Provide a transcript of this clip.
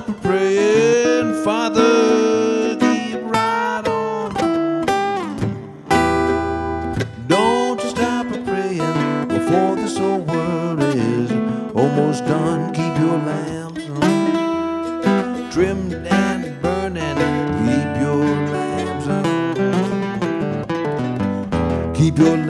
stop a praying, Father, keep right on. Don't you stop a praying before this old world is almost done. Keep your lamps trimmed and burning. Keep your lamps on. Keep your